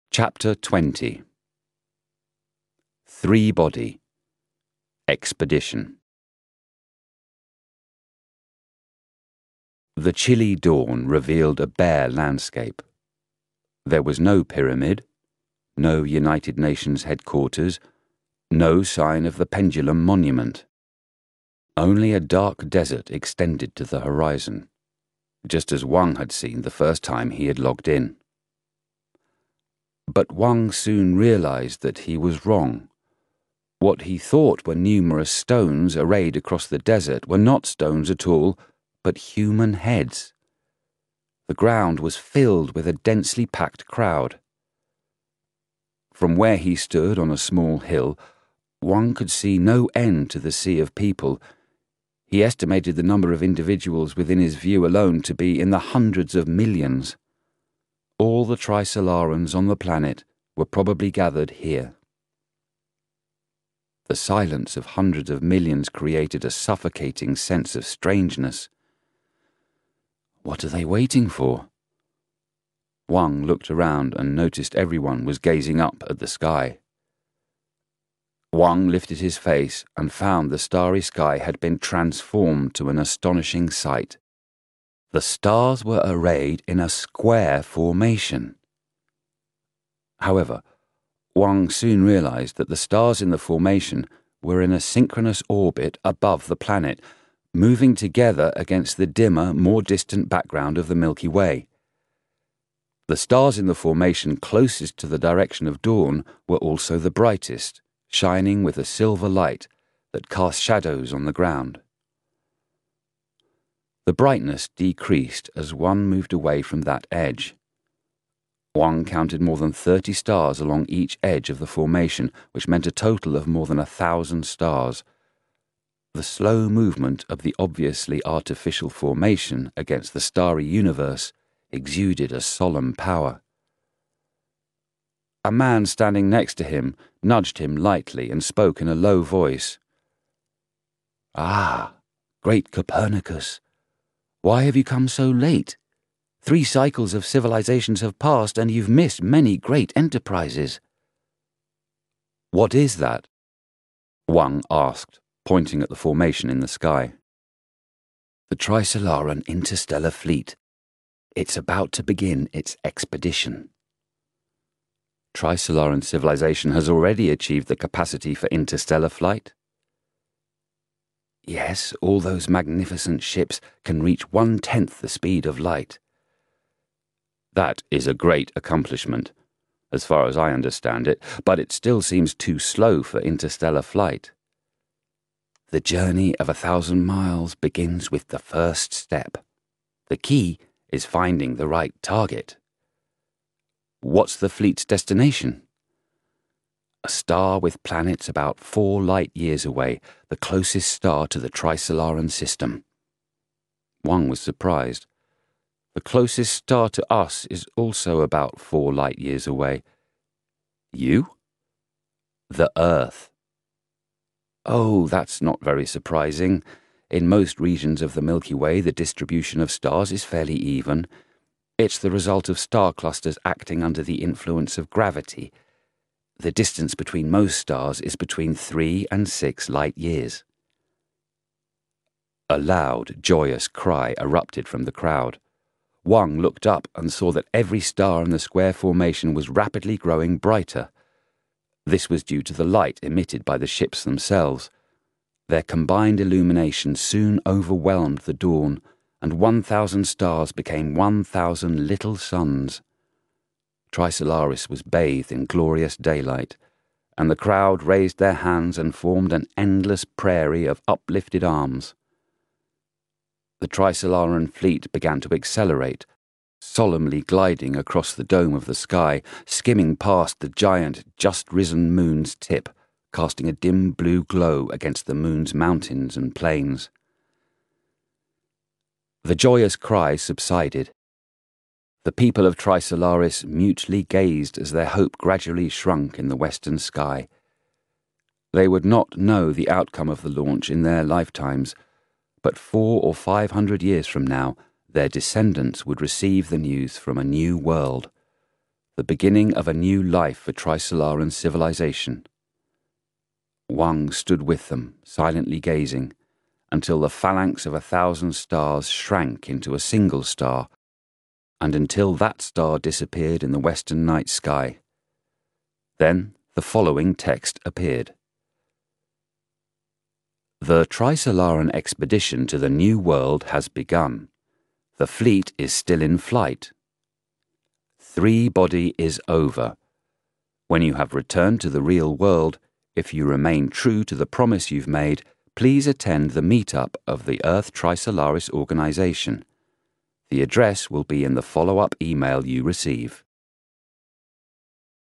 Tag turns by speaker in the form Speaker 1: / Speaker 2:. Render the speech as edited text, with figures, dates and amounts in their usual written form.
Speaker 1: Chapter 20. Three-Body Expedition. The chilly dawn revealed a bare landscape. There was no pyramid, no United Nations headquarters, no sign of the Pendulum Monument. Only a dark desert extended to the horizon, just as Wang had seen the first time he had logged in. But Wang soon realized that he was wrong. What he thought were numerous stones arrayed across the desert were not stones at all, but human heads. The ground was filled with a densely packed crowd. From where he stood on a small hill, Wang could see no end to the sea of people. He estimated the number of individuals within his view alone to be in the hundreds of millions. All the Trisolarans on the planet were probably gathered here. The silence of hundreds of millions created a suffocating sense of strangeness. What are they waiting for? Wang looked around and noticed everyone was gazing up at the sky. Wang lifted his face and found the starry sky had been transformed to an astonishing sight. The stars were arrayed in a square formation. However, Wang soon realized that the stars in the formation were in a synchronous orbit above the planet, moving together against the dimmer, more distant background of the Milky Way. The stars in the formation closest to the direction of dawn were also the brightest, shining with a silver light that cast shadows on the ground. The brightness decreased as one moved away from that edge. Wang counted more than 30 stars along each edge of the formation, which meant a total of more than 1,000 stars. The slow movement of the obviously artificial formation against the starry universe exuded a solemn power. A man standing next to him nudged him lightly and spoke in a low voice. "Ah, great Copernicus, why have you come so late? 3 cycles of civilizations have passed and you've missed many great enterprises." "What is that?" Wang asked, pointing at the formation in the sky. "The Trisolaran Interstellar Fleet. It's about to begin its expedition." Trisolaran civilization has already achieved the capacity for interstellar flight? Yes, all those magnificent ships can reach 1/10 the speed of light. That is a great accomplishment, as far as I understand it, but it still seems too slow for interstellar flight. The journey of 1,000 miles begins with the first step. The key is finding the right target. What's the fleet's destination? A star with planets about 4 light years away, the closest star to the Trisolaran system. Wang was surprised. The closest star to us is also about 4 light years away. You? The Earth. Oh, that's not very surprising. In most regions of the Milky Way, the distribution of stars is fairly even. It's the result of star clusters acting under the influence of gravity. The distance between most stars is between 3 and 6 light years. A loud, joyous cry erupted from the crowd. Wang looked up and saw that every star in the square formation was rapidly growing brighter. This was due to the light emitted by the ships themselves. Their combined illumination soon overwhelmed the dawn, and 1,000 stars became 1,000 little suns. Trisolaris was bathed in glorious daylight, and the crowd raised their hands and formed an endless prairie of uplifted arms. The Trisolaran fleet began to accelerate, solemnly gliding across the dome of the sky, skimming past the giant, just-risen moon's tip, casting a dim blue glow against the moon's mountains and plains. The joyous cry subsided. The people of Trisolaris mutely gazed as their hope gradually shrunk in the western sky. They would not know the outcome of the launch in their lifetimes, but 400 or 500 years from now, their descendants would receive the news from a new world. the beginning of a new life for Trisolaran civilization. Wang stood with them, silently gazing, until the phalanx of 1,000 stars shrank into a single star, and until that star disappeared in the western night sky. Then the following text appeared. The Trisolaran expedition to the New World has begun. The fleet is still in flight. 3-body is over. When you have returned to the real world, if you remain true to the promise you've made, please attend the meetup of the Earth Trisolaris organization. The address will be in the follow-up email you receive.